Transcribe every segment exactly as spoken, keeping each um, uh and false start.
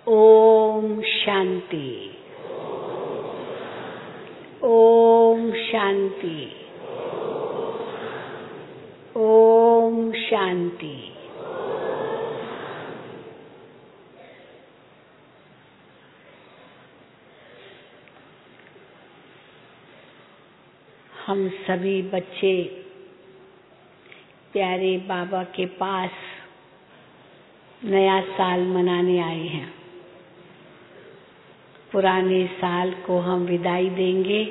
ओम शांति। ओम शांति। ओम शांति। हम सभी बच्चे प्यारे बाबा के पास नया साल मनाने आए हैं। पुराने साल को हम विदाई देंगे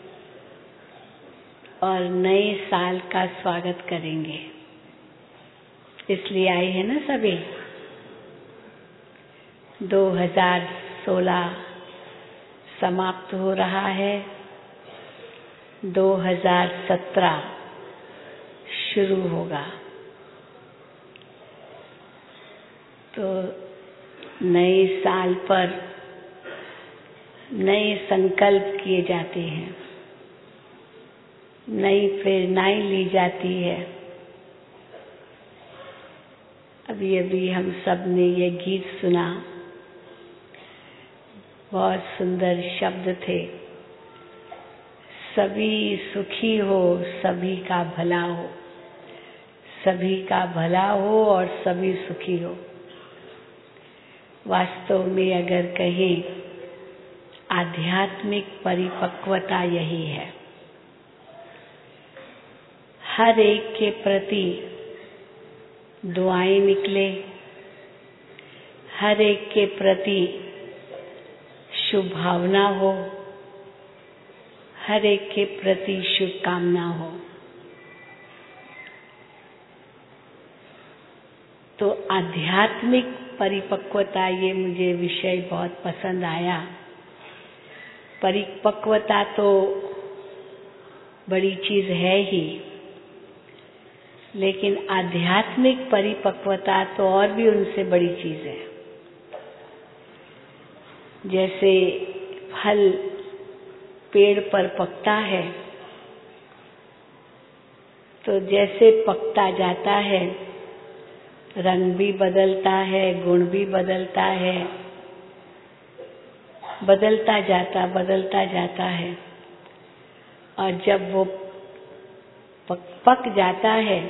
और नए साल का स्वागत करेंगे। इसलिए आए हैं ना सभी। दो हज़ार सोलह समाप्त हो रहा है, दो हज़ार सत्रह शुरू होगा। तो नए साल पर नए संकल्प किए जाते हैं, नई प्रेरणाएं ली जाती है। अभी अभी हम सब ने ये गीत सुना, बहुत सुंदर शब्द थे। सभी सुखी हो, सभी का भला हो, सभी का भला हो और सभी सुखी हो। वास्तव में अगर कहें, आध्यात्मिक परिपक्वता यही है। हर एक के प्रति दुआएं निकले, हर एक के प्रति शुभ भावना हो, हर एक के प्रति शुभकामना हो। तो आध्यात्मिक परिपक्वता, ये मुझे विषय बहुत पसंद आया। परिपक्वता तो बड़ी चीज है ही, लेकिन आध्यात्मिक परिपक्वता तो और भी उनसे बड़ी चीज है। जैसे फल पेड़ पर पकता है, तो जैसे पकता जाता है, रंग भी बदलता है, गुण भी बदलता है, बदलता जाता बदलता जाता है। और जब वो पक, पक जाता है,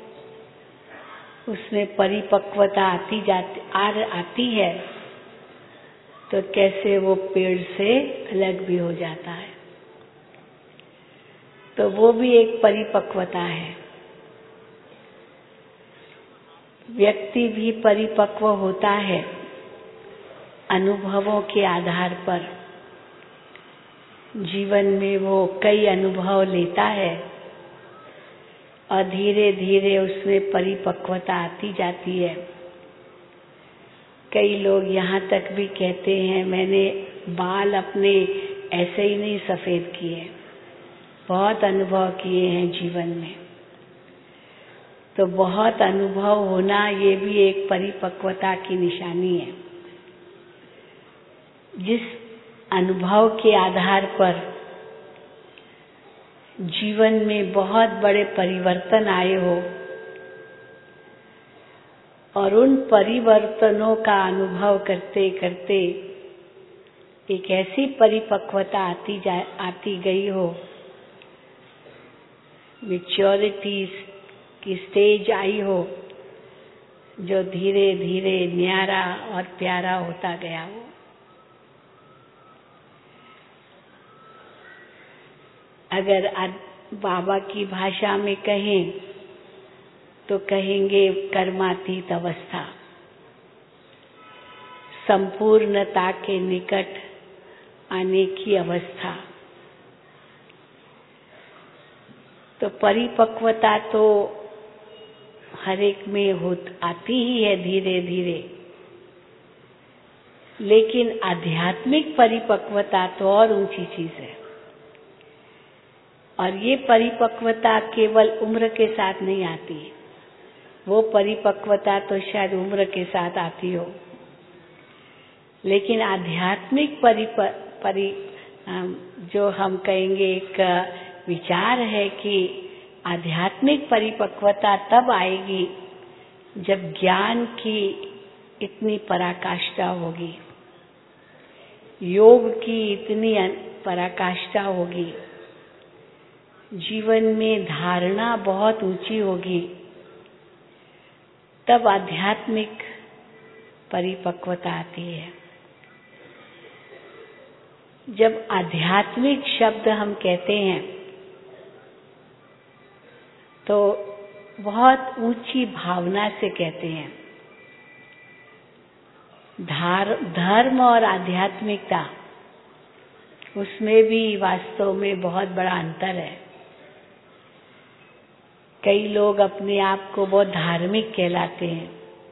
उसमें परिपक्वता आती जाती आ आती है, तो कैसे वो पेड़ से अलग भी हो जाता है। तो वो भी एक परिपक्वता है। व्यक्ति भी परिपक्व होता है अनुभवों के आधार पर। जीवन में वो कई अनुभव लेता है और धीरे धीरे उसमें परिपक्वता आती जाती है। कई लोग यहाँ तक भी कहते हैं, मैंने बाल अपने ऐसे ही नहीं सफेद किए, बहुत अनुभव किए हैं जीवन में। तो बहुत अनुभव होना, ये भी एक परिपक्वता की निशानी है। जिस अनुभव के आधार पर जीवन में बहुत बड़े परिवर्तन आए हो और उन परिवर्तनों का अनुभव करते करते एक ऐसी परिपक्वता आती जा आती गई हो, मैच्योरिटी की स्टेज आई हो, जो धीरे धीरे न्यारा और प्यारा होता गया हो। अगर बाबा की भाषा में कहें तो कहेंगे कर्मातीत अवस्था, संपूर्णता के निकट आने की अवस्था। तो परिपक्वता तो हर एक में होत आती ही है धीरे धीरे, लेकिन आध्यात्मिक परिपक्वता तो और ऊंची चीज है। और ये परिपक्वता केवल उम्र के साथ नहीं आती, वो परिपक्वता तो शायद उम्र के साथ आती हो, लेकिन आध्यात्मिक परिप परि जो हम कहेंगे एक विचार है कि आध्यात्मिक परिपक्वता तब आएगी जब ज्ञान की इतनी पराकाष्ठा होगी, योग की इतनी पराकाष्ठा होगी, जीवन में धारणा बहुत ऊंची होगी, तब आध्यात्मिक परिपक्वता आती है। जब आध्यात्मिक शब्द हम कहते हैं तो बहुत ऊंची भावना से कहते हैं। धार, धर्म और आध्यात्मिकता, उसमें भी वास्तव में बहुत बड़ा अंतर है। कई लोग अपने आप को बहुत धार्मिक कहलाते हैं,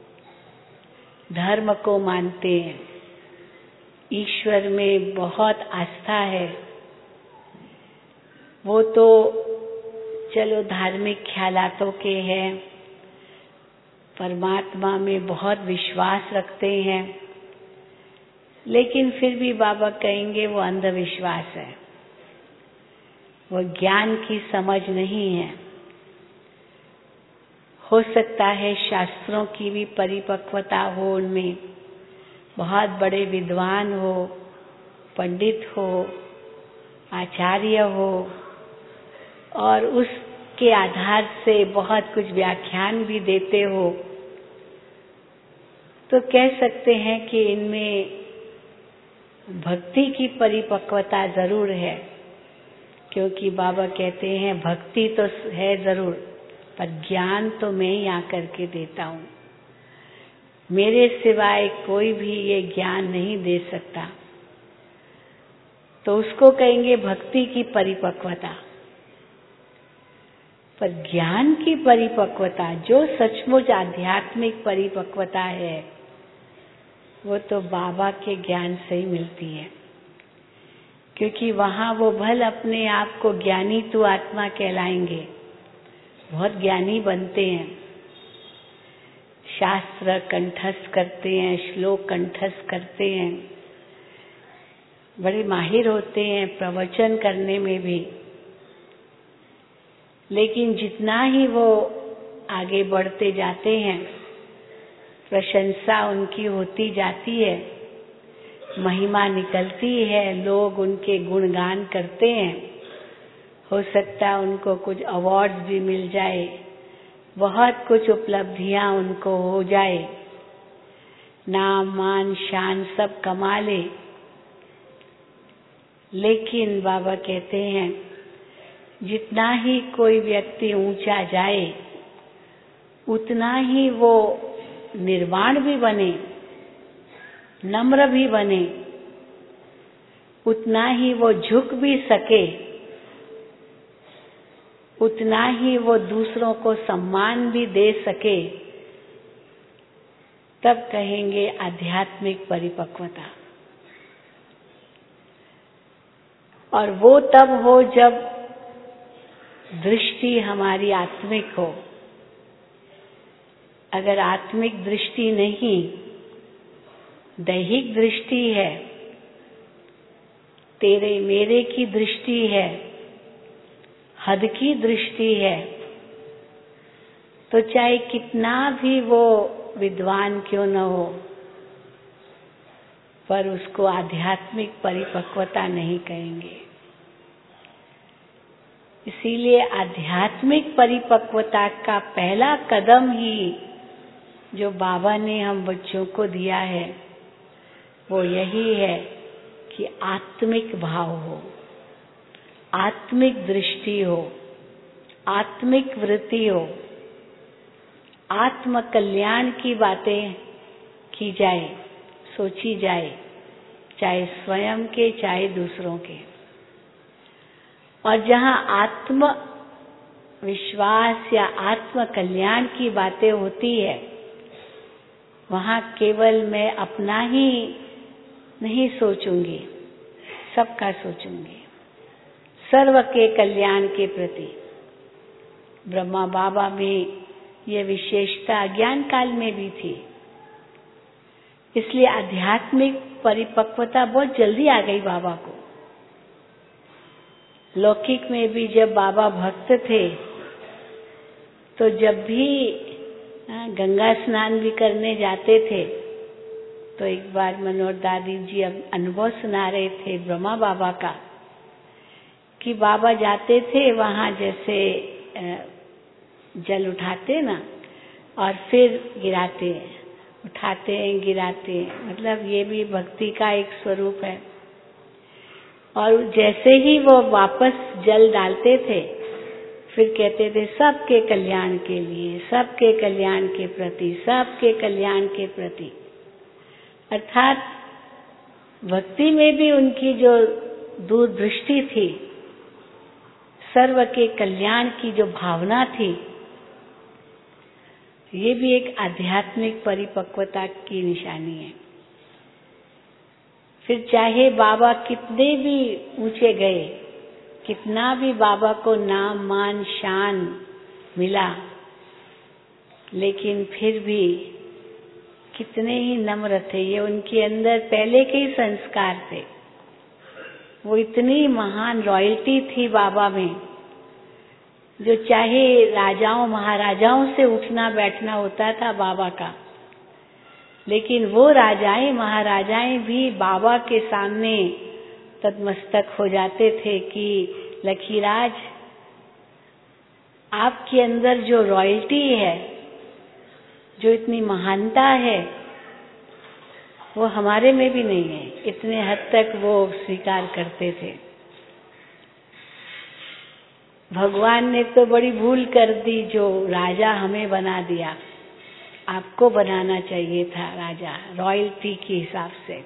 धर्म को मानते हैं, ईश्वर में बहुत आस्था है। वो तो चलो धार्मिक ख्यालातों के हैं, परमात्मा में बहुत विश्वास रखते हैं, लेकिन फिर भी बाबा कहेंगे वो अंधविश्वास है, वो ज्ञान की समझ नहीं है। हो सकता है शास्त्रों की भी परिपक्वता हो, उनमें बहुत बड़े विद्वान हो, पंडित हो, आचार्य हो, और उसके आधार से बहुत कुछ व्याख्यान भी देते हो, तो कह सकते हैं कि इनमें भक्ति की परिपक्वता जरूर है, क्योंकि बाबा कहते हैं भक्ति तो है जरूर, पर ज्ञान तो मैं ही आकर के देता हूँ, मेरे सिवाय कोई भी ये ज्ञान नहीं दे सकता। तो उसको कहेंगे भक्ति की परिपक्वता। पर ज्ञान की परिपक्वता, जो सचमुच आध्यात्मिक परिपक्वता है, वो तो बाबा के ज्ञान से ही मिलती है, क्योंकि वहां वो भल अपने आप को ज्ञानी तू आत्मा कहलाएंगे, बहुत ज्ञानी बनते हैं, शास्त्र कंठस्थ करते हैं, श्लोक कंठस्थ करते हैं, बड़े माहिर होते हैं प्रवचन करने में भी। लेकिन जितना ही वो आगे बढ़ते जाते हैं, प्रशंसा उनकी होती जाती है, महिमा निकलती है, लोग उनके गुणगान करते हैं, हो सकता है उनको कुछ अवार्ड भी मिल जाए, बहुत कुछ उपलब्धियां उनको हो जाए, नाम मान शान सब कमा ले। लेकिन बाबा कहते हैं जितना ही कोई व्यक्ति ऊंचा जाए, उतना ही वो निर्वाण भी बने, नम्र भी बने, उतना ही वो झुक भी सके, उतना ही वो दूसरों को सम्मान भी दे सके, तब कहेंगे आध्यात्मिक परिपक्वता। और वो तब हो जब दृष्टि हमारी आत्मिक हो। अगर आत्मिक दृष्टि नहीं, दैहिक दृष्टि है, तेरे मेरे की दृष्टि है, हद की दृष्टि है, तो चाहे कितना भी वो विद्वान क्यों न हो, पर उसको आध्यात्मिक परिपक्वता नहीं कहेंगे। इसीलिए आध्यात्मिक परिपक्वता का पहला कदम ही जो बाबा ने हम बच्चों को दिया है, वो यही है कि आत्मिक भाव हो, आत्मिक दृष्टि हो, आत्मिक वृत्ति हो, आत्म कल्याण की बातें की जाए, सोची जाए, चाहे स्वयं के चाहे दूसरों के। और जहाँ आत्म विश्वास या आत्म कल्याण की बातें होती है, वहाँ केवल मैं अपना ही नहीं सोचूंगी, सबका सोचूंगी, सर्व के कल्याण के प्रति। ब्रह्मा बाबा में ये विशेषता ज्ञान काल में भी थी, इसलिए आध्यात्मिक परिपक्वता बहुत जल्दी आ गई बाबा को। लौकिक में भी जब बाबा भक्त थे, तो जब भी गंगा स्नान भी करने जाते थे, तो एक बार मनोहर दादी जी अब अनुभव सुना रहे थे ब्रह्मा बाबा का, कि बाबा जाते थे वहाँ जैसे जल उठाते ना और फिर गिराते हैं, उठाते हैं गिराते हैं, मतलब ये भी भक्ति का एक स्वरूप है। और जैसे ही वो वापस जल डालते थे फिर कहते थे सबके कल्याण के लिए, सबके कल्याण के प्रति, सबके कल्याण के प्रति। अर्थात भक्ति में भी उनकी जो दूरदृष्टि थी, सर्व के कल्याण की जो भावना थी, ये भी एक आध्यात्मिक परिपक्वता की निशानी है। फिर चाहे बाबा कितने भी ऊंचे गए, कितना भी बाबा को नाम मान शान मिला, लेकिन फिर भी कितने ही नम्र थे। ये उनके अंदर पहले के ही संस्कार थे। वो इतनी महान रॉयल्टी थी बाबा में, जो चाहे राजाओं महाराजाओं से उठना बैठना होता था बाबा का, लेकिन वो राजाएं महाराजाएं भी बाबा के सामने तत्मस्तक हो जाते थे कि लखीराज, आपके अंदर जो रॉयल्टी है, जो इतनी महानता है, वो हमारे में भी नहीं है। इतने हद तक वो स्वीकार करते थे। भगवान ने तो बड़ी भूल कर दी, जो राजा हमें बना दिया। आपको बनाना चाहिए था राजा, रॉयल्टी के हिसाब से।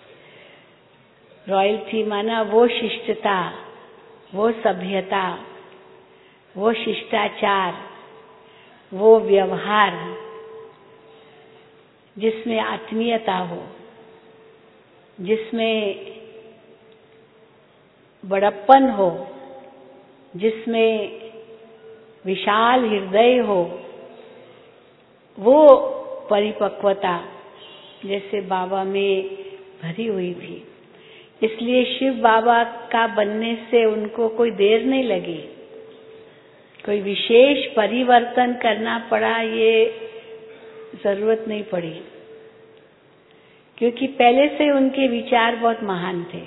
रॉयल्टी माना वो शिष्टता, वो सभ्यता, वो शिष्टाचार, वो व्यवहार जिसमें आत्मीयता हो, जिसमें बड़प्पन हो, जिसमें विशाल हृदय हो, वो परिपक्वता जैसे बाबा में भरी हुई थी। इसलिए शिव बाबा का बनने से उनको कोई देर नहीं लगी, कोई विशेष परिवर्तन करना पड़ा, ये जरूरत नहीं पड़ी, क्योंकि पहले से उनके विचार बहुत महान थे।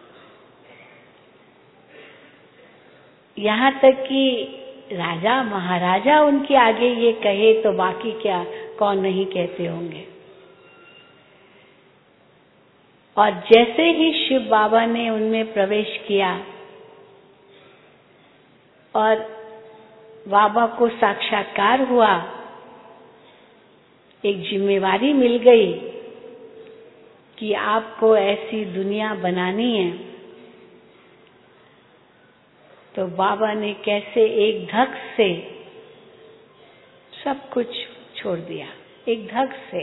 यहाँ तक कि राजा महाराजा उनके आगे ये कहे तो बाकी क्या कौन नहीं कहते होंगे। और जैसे ही शिव बाबा ने उनमें प्रवेश किया और बाबा को साक्षात्कार हुआ, एक जिम्मेवारी मिल गई कि आपको ऐसी दुनिया बनानी है, तो बाबा ने कैसे एक धक से सब कुछ छोड़ दिया। एक धक से,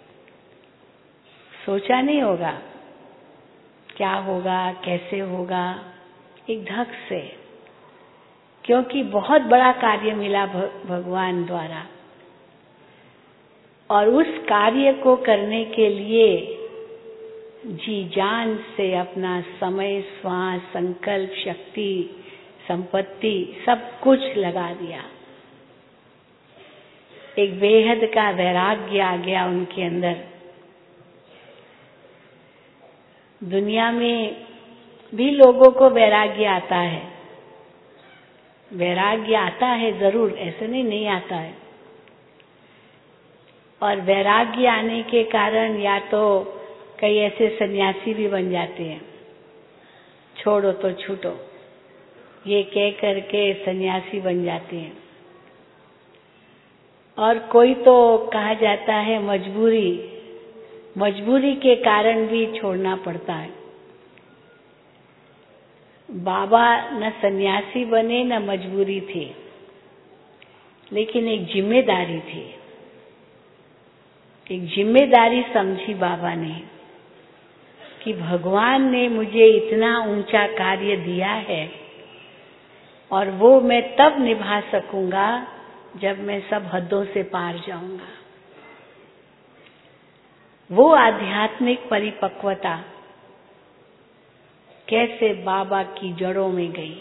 सोचा नहीं होगा क्या होगा कैसे होगा, एक धक से, क्योंकि बहुत बड़ा कार्य मिला भगवान द्वारा। और उस कार्य को करने के लिए जी जान से अपना समय, श्वास, संकल्प, शक्ति, संपत्ति सब कुछ लगा दिया। एक बेहद का वैराग्य आ गया उनके अंदर। दुनिया में भी लोगों को वैराग्य आता है, वैराग्य आता है जरूर, ऐसे नहीं नहीं आता है। और वैराग्य आने के कारण या तो कई ऐसे सन्यासी भी बन जाते हैं, छोड़ो तो छूटो ये कह करके सन्यासी बन जाते हैं। और कोई तो कहा जाता है मजबूरी, मजबूरी के कारण भी छोड़ना पड़ता है। बाबा न सन्यासी बने न मजबूरी थी, लेकिन एक जिम्मेदारी थी। एक जिम्मेदारी समझी बाबा ने कि भगवान ने मुझे इतना ऊंचा कार्य दिया है और वो मैं तब निभा सकूंगा जब मैं सब हदों से पार जाऊंगा। वो आध्यात्मिक परिपक्वता कैसे बाबा की जड़ों में गई।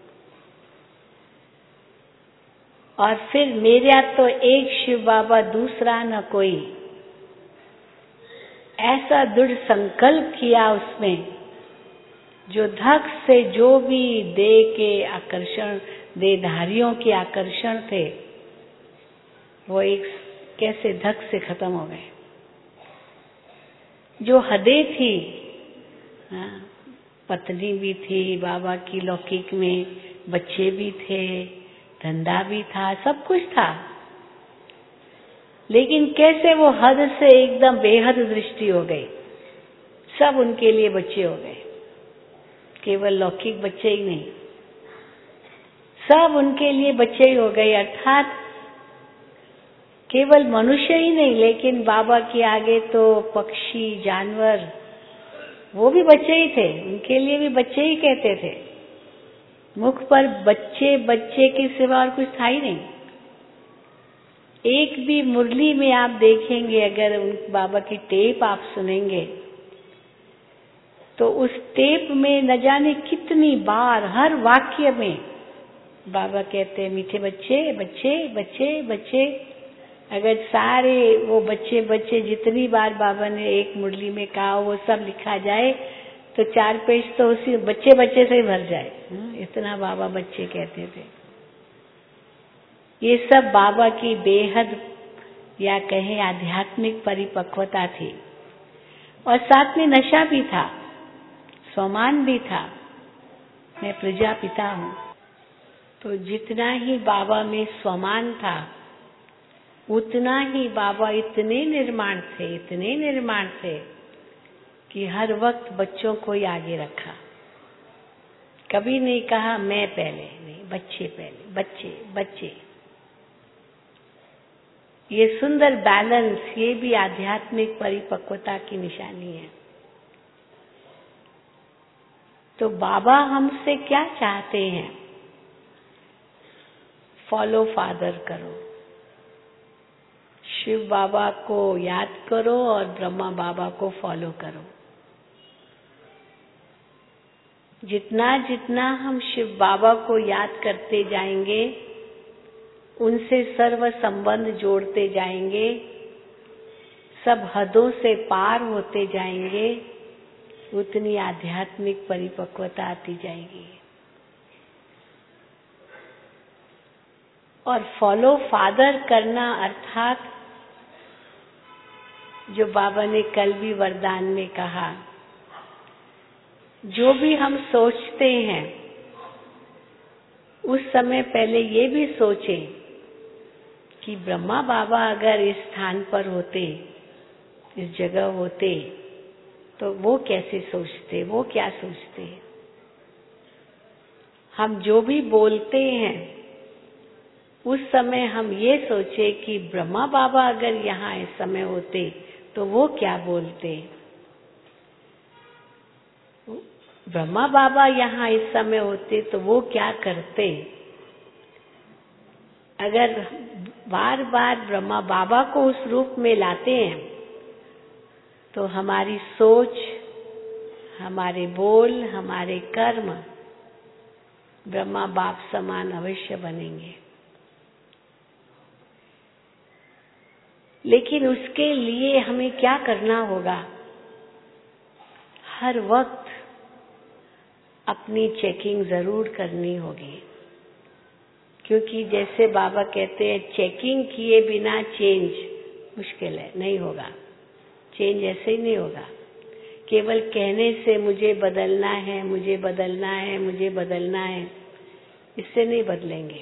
और फिर मेरा तो एक शिव बाबा, दूसरा न कोई। ऐसा दृढ़ संकल्प किया उसमें, जो धक से जो भी देह के आकर्षण, देहधारियों के आकर्षण थे, वो एक कैसे धक से खत्म हो गए। जो हदें थी, हाँ, पत्नी भी थी बाबा की लौकिक में, बच्चे भी थे, धंधा भी था, सब कुछ था, लेकिन कैसे वो हद से एकदम बेहद दृष्टि हो गई। सब उनके लिए बच्चे हो गए, केवल लौकिक बच्चे ही नहीं, सब उनके लिए बच्चे ही हो गए। अर्थात केवल मनुष्य ही नहीं, लेकिन बाबा के आगे तो पक्षी, जानवर, वो भी बच्चे ही थे, उनके लिए भी बच्चे ही कहते थे। मुख पर बच्चे बच्चे के सिवा और कुछ था ही नहीं। एक भी मुरली में आप देखेंगे, अगर उन बाबा की टेप आप सुनेंगे, तो उस टेप में न जाने कितनी बार हर वाक्य में बाबा कहते हैं मीठे बच्चे, बच्चे, बच्चे, बच्चे। अगर सारे वो बच्चे बच्चे जितनी बार बाबा ने एक मुरली में कहा वो सब लिखा जाए तो चार पेज तो उसी बच्चे बच्चे से ही भर जाए। इतना बाबा बच्चे कहते थे। ये सब बाबा की बेहद या कहें आध्यात्मिक परिपक्वता थी, और साथ में नशा भी था, स्वमान भी था, मैं प्रजापिता हूँ। तो जितना ही बाबा में स्वमान था, उतना ही बाबा इतने निर्माण थे, इतने निर्माण थे कि हर वक्त बच्चों को ही आगे रखा। कभी नहीं कहा मैं पहले, नहीं, बच्चे पहले, बच्चे बच्चे। ये सुंदर बैलेंस, ये भी आध्यात्मिक परिपक्वता की निशानी है। तो बाबा हमसे क्या चाहते हैं? फॉलो फादर करो, शिव बाबा को याद करो और ब्रह्मा बाबा को फॉलो करो। जितना जितना हम शिव बाबा को याद करते जाएंगे, उनसे सर्व संबंध जोड़ते जाएंगे, सब हदों से पार होते जाएंगे, उतनी आध्यात्मिक परिपक्वता आती जाएगी। और फॉलो फादर करना अर्थात जो बाबा ने कल भी वरदान में कहा, जो भी हम सोचते हैं उस समय पहले ये भी सोचें कि ब्रह्मा बाबा अगर इस स्थान पर होते, इस जगह होते, तो वो कैसे सोचते, वो क्या सोचते। हम जो भी बोलते हैं उस समय हम ये सोचे कि ब्रह्मा बाबा अगर यहाँ इस समय होते तो वो क्या बोलते। ब्रह्मा बाबा यहाँ इस समय होते तो वो क्या करते। अगर बार बार ब्रह्मा बाबा को उस रूप में लाते हैं तो हमारी सोच, हमारे बोल, हमारे कर्म ब्रह्मा बाप समान अवश्य बनेंगे। लेकिन उसके लिए हमें क्या करना होगा? हर वक्त अपनी चेकिंग जरूर करनी होगी, क्योंकि जैसे बाबा कहते हैं चेकिंग किए बिना चेंज मुश्किल है, नहीं होगा। चेंज ऐसे ही नहीं होगा। केवल कहने से मुझे बदलना है, मुझे बदलना है, मुझे बदलना है, इससे नहीं बदलेंगे।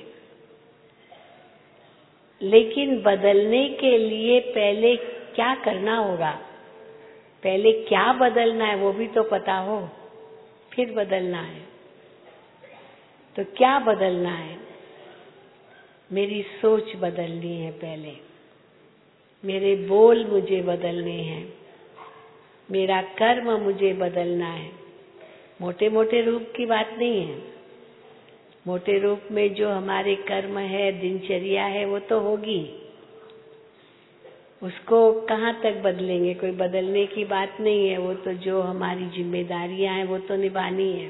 लेकिन बदलने के लिए पहले क्या करना होगा, पहले क्या बदलना है वो भी तो पता हो, फिर बदलना है। तो क्या बदलना है? मेरी सोच बदलनी है पहले, मेरे बोल मुझे बदलने हैं, मेरा कर्म मुझे बदलना है। मोटे मोटे रूप की बात नहीं है। मोटे रूप में जो हमारे कर्म है, दिनचर्या है, वो तो होगी, उसको कहाँ तक बदलेंगे, कोई बदलने की बात नहीं है। वो तो जो हमारी जिम्मेदारियां हैं वो तो निभानी है।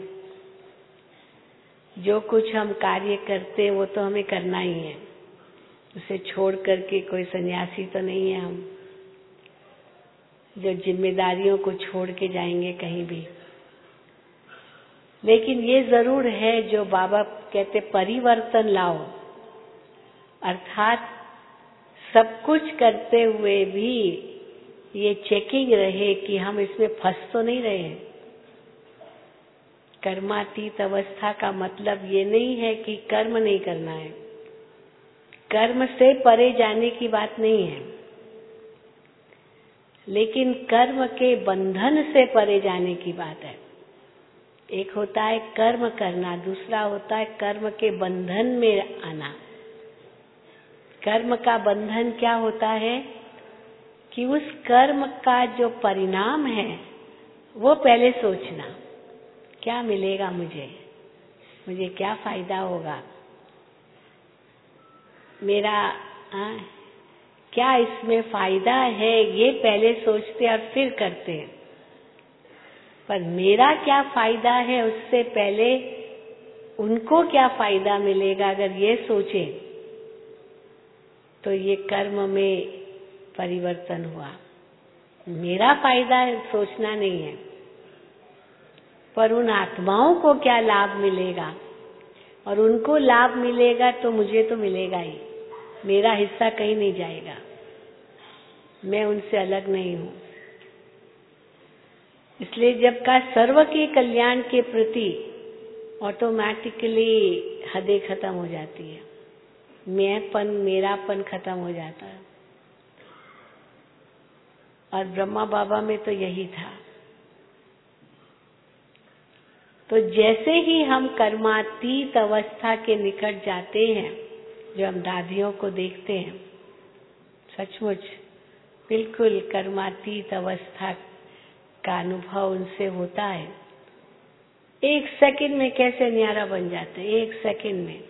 जो कुछ हम कार्य करते हैं वो तो हमें करना ही है, उसे छोड़ करके कोई सन्यासी तो नहीं है हम। जो जिम्मेदारियों को छोड़ के जाएंगे कहीं भी। लेकिन ये जरूर है जो बाबा कहते परिवर्तन लाओ, अर्थात सब कुछ करते हुए भी ये चेकिंग रहे कि हम इसमें फंस तो नहीं रहे हैं। कर्मातीत अवस्था का मतलब ये नहीं है कि कर्म नहीं करना है, कर्म से परे जाने की बात नहीं है, लेकिन कर्म के बंधन से परे जाने की बात है। एक होता है कर्म करना, दूसरा होता है कर्म के बंधन में आना। कर्म का बंधन क्या होता है कि उस कर्म का जो परिणाम है वो पहले सोचना, क्या मिलेगा मुझे, मुझे क्या फायदा होगा, मेरा आ, क्या इसमें फायदा है, ये पहले सोचते और फिर करते हैं। पर मेरा क्या फायदा है उससे पहले उनको क्या फायदा मिलेगा, अगर ये सोचे तो ये कर्म में परिवर्तन हुआ। मेरा फायदा सोचना नहीं है, पर उन आत्माओं को क्या लाभ मिलेगा, और उनको लाभ मिलेगा तो मुझे तो मिलेगा ही, मेरा हिस्सा कहीं नहीं जाएगा, मैं उनसे अलग नहीं हूं। इसलिए जब का सर्व के कल्याण के प्रति ऑटोमेटिकली हदें खत्म हो जाती है, मैंपन मेरापन खत्म हो जाता है। और ब्रह्मा बाबा में तो यही था। तो जैसे ही हम कर्मातीत अवस्था के निकट जाते हैं, जो हम दादियों को देखते हैं, सचमुच बिल्कुल कर्मातीत अवस्था का अनुभव उनसे होता है। एक सेकंड में कैसे न्यारा बन जाते हैं, एक सेकंड में।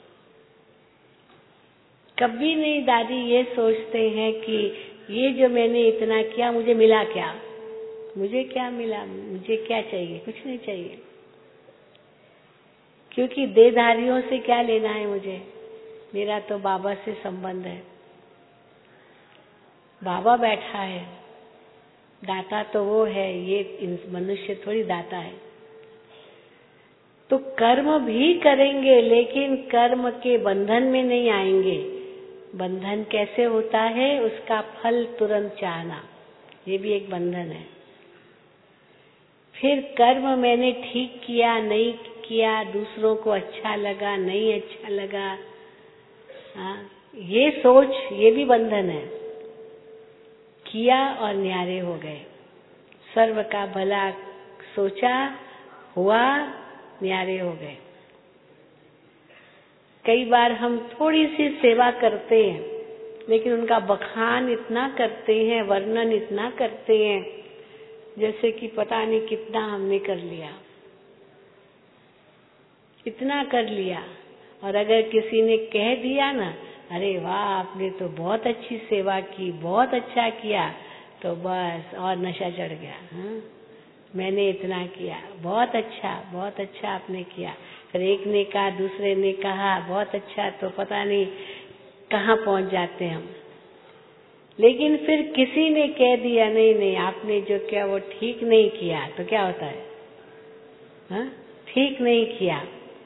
कभी नहीं दादी ये सोचते हैं कि ये जो मैंने इतना किया मुझे मिला क्या, मुझे क्या मिला, मुझे क्या चाहिए, कुछ नहीं चाहिए, क्योंकि देहधारियों से क्या लेना है मुझे, मेरा तो बाबा से संबंध है। बाबा बैठा है, दाता तो वो है, ये मनुष्य थोड़ी दाता है। तो कर्म भी करेंगे लेकिन कर्म के बंधन में नहीं आएंगे। बंधन कैसे होता है, उसका फल तुरंत चाहना, ये भी एक बंधन है। फिर कर्म मैंने ठीक किया नहीं किया, दूसरों को अच्छा लगा नहीं अच्छा लगा, हाँ, ये सोच, ये भी बंधन है। किया और न्यारे हो गए, सर्व का भला सोचा, हुआ, न्यारे हो गए। कई बार हम थोड़ी सी सेवा करते हैं लेकिन उनका बखान इतना करते हैं, वर्णन इतना करते हैं, जैसे कि पता नहीं कितना हमने कर लिया, इतना कर लिया। और अगर किसी ने कह दिया ना, अरे वाह आपने तो बहुत अच्छी सेवा की, बहुत अच्छा किया, तो बस और नशा चढ़ गया। हाँ? मैंने इतना किया, बहुत अच्छा, बहुत अच्छा आपने किया। फिर एक ने कहा, दूसरे ने कहा बहुत अच्छा, तो पता नहीं कहाँ पहुंच जाते हम। लेकिन फिर किसी ने कह दिया नहीं नहीं आपने जो किया वो ठीक नहीं किया, तो क्या होता है, हाँ? ठीक नहीं किया।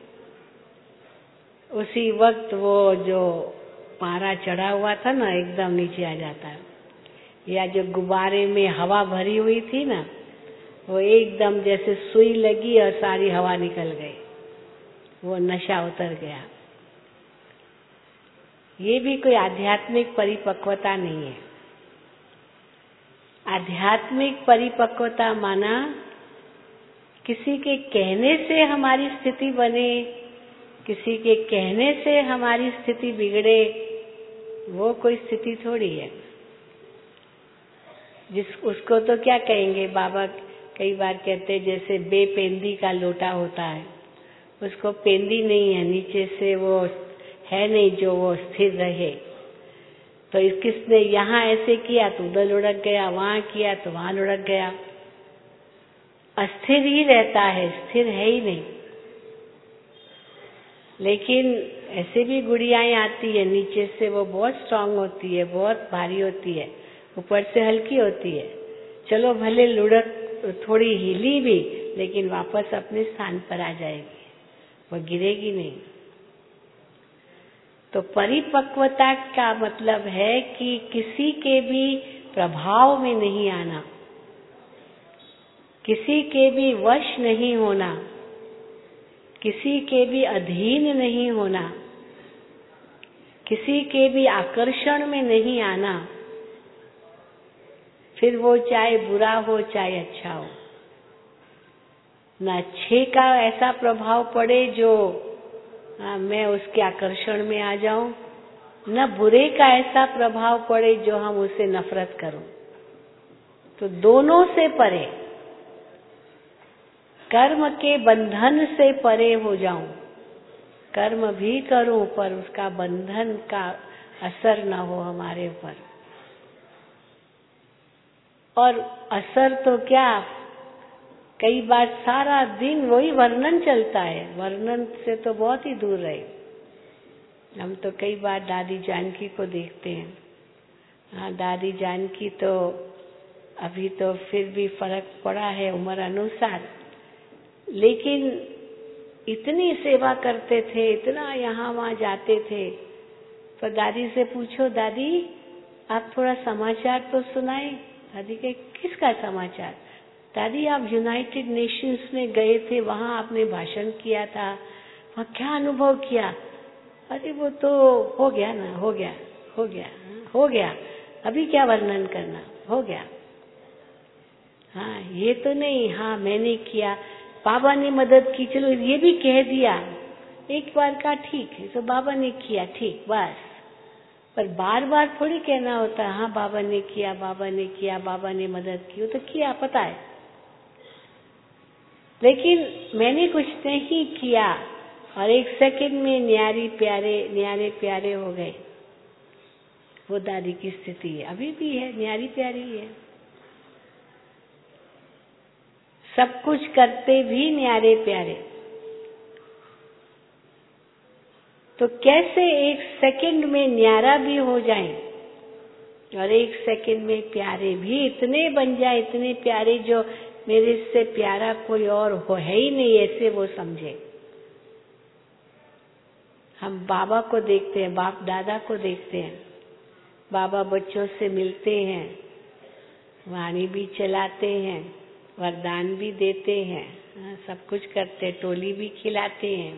उसी वक्त वो जो पारा चढ़ा हुआ था ना एकदम नीचे आ जाता है, या जो गुब्बारे में हवा भरी हुई थी ना, वो एकदम जैसे सुई लगी और सारी हवा निकल गई, वो नशा उतर गया। ये भी कोई आध्यात्मिक परिपक्वता नहीं है। आध्यात्मिक परिपक्वता माना किसी के कहने से हमारी स्थिति बने, किसी के कहने से हमारी स्थिति बिगड़े, वो कोई स्थिति थोड़ी है। जिस उसको तो क्या कहेंगे, बाबा कई बार कहते हैं जैसे बेपेंदी का लोटा होता है, उसको पेंदी नहीं है, नीचे से वो है नहीं जो वो स्थिर रहे। तो किसने यहाँ ऐसे किया तो उधर लुढ़क गया, वहां किया तो वहां लुढ़क गया, अस्थिर ही रहता है, स्थिर है ही नहीं। लेकिन ऐसे भी गुड़ियाएं आती है, नीचे से वो बहुत स्ट्रांग होती है, बहुत भारी होती है, ऊपर से हल्की होती है, चलो भले लुढ़क थोड़ी हिली भी, लेकिन वापस अपने स्थान पर आ जाएगी, वो गिरेगी नहीं। तो परिपक्वता का मतलब है कि किसी के भी प्रभाव में नहीं आना, किसी के भी वश नहीं होना, किसी के भी अधीन नहीं होना, किसी के भी आकर्षण में नहीं आना, फिर वो चाहे बुरा हो चाहे अच्छा हो। न अच्छे का ऐसा प्रभाव पड़े जो आ, मैं उसके आकर्षण में आ जाऊं, न बुरे का ऐसा प्रभाव पड़े जो हम उससे नफरत करूं। तो दोनों से परे, कर्म के बंधन से परे हो जाऊं, कर्म भी करूं पर उसका बंधन का असर न हो हमारे ऊपर। और असर तो क्या, कई बार सारा दिन वही वर्णन चलता है, वर्णन से तो बहुत ही दूर रहे। हम तो कई बार दादी जानकी को देखते हैं। हाँ, दादी जानकी तो अभी तो फिर भी फर्क पड़ा है उम्र अनुसार, लेकिन इतनी सेवा करते थे, इतना यहाँ वहाँ जाते थे। तो दादी से पूछो, दादी आप थोड़ा समाचार तो सुनाए। दादी के किसका समाचार? दादी आप यूनाइटेड नेशंस में गए थे, वहाँ आपने भाषण किया था, वहाँ क्या अनुभव किया? अरे वो तो हो गया ना, हो गया हो गया हो गया, अभी क्या वर्णन करना, हो गया। हाँ ये तो नहीं, हाँ मैंने किया, बाबा ने मदद की, चलो ये भी कह दिया एक बार का, ठीक है, तो बाबा ने किया, ठीक, बस। पर बार बार थोड़ी कहना होता, हाँ बाबा ने किया, बाबा ने किया, बाबा ने मदद की, वो तो किया पता है, लेकिन मैंने कुछ नहीं किया और एक सेकंड में न्यारी प्यारे न्यारे प्यारे हो गए। वो दादी की स्थिति है, अभी भी है, न्यारी प्यारी है, सब कुछ करते भी न्यारे प्यारे। तो कैसे एक सेकंड में न्यारा भी हो जाए और एक सेकंड में प्यारे भी इतने बन जाए, इतने प्यारे जो मेरे से प्यारा कोई और हो है ही नहीं, ऐसे वो समझे। हम बाबा को देखते हैं, बाप दादा को देखते हैं, बाबा बच्चों से मिलते हैं, वाणी भी चलाते हैं, वरदान भी देते हैं, सब कुछ करते, टोली भी खिलाते हैं,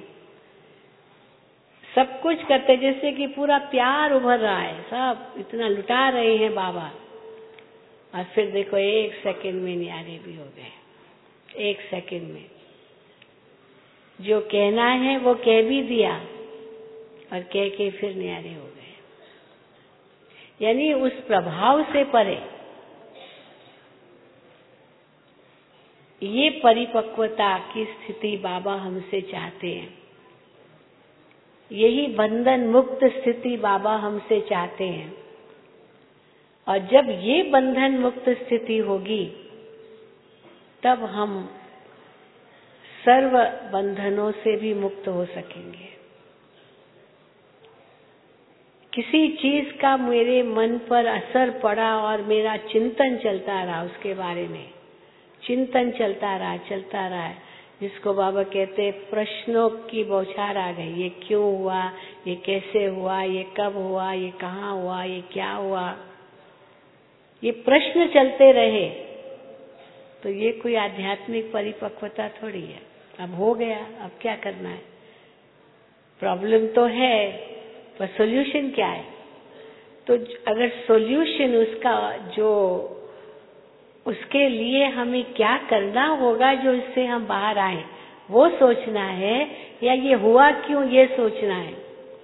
सब कुछ करते, जैसे कि पूरा प्यार उभर रहा है, सब इतना लुटा रहे हैं बाबा। और फिर देखो एक सेकंड में न्यारे भी हो गए, एक सेकंड में जो कहना है वो कह भी दिया और कह के फिर न्यारे हो गए। यानी उस प्रभाव से परे ये परिपक्वता की स्थिति बाबा हमसे चाहते हैं, यही बंधन मुक्त स्थिति बाबा हमसे चाहते हैं। और जब ये बंधन मुक्त स्थिति होगी तब हम सर्व बंधनों से भी मुक्त हो सकेंगे। किसी चीज का मेरे मन पर असर पड़ा और मेरा चिंतन चलता रहा, उसके बारे में चिंतन चलता रहा चलता रहा है, जिसको बाबा कहते प्रश्नों की बौछार आ गई, ये क्यों हुआ, ये कैसे हुआ, ये कब हुआ, ये कहाँ हुआ, ये क्या हुआ, ये प्रश्न चलते रहे, तो ये कोई आध्यात्मिक परिपक्वता थोड़ी है। अब हो गया, अब क्या करना है? प्रॉब्लम तो है पर सॉल्यूशन क्या है? तो अगर सॉल्यूशन उसका जो उसके लिए हमें क्या करना होगा जो इससे हम बाहर आए वो सोचना है, या ये हुआ क्यों ये सोचना है।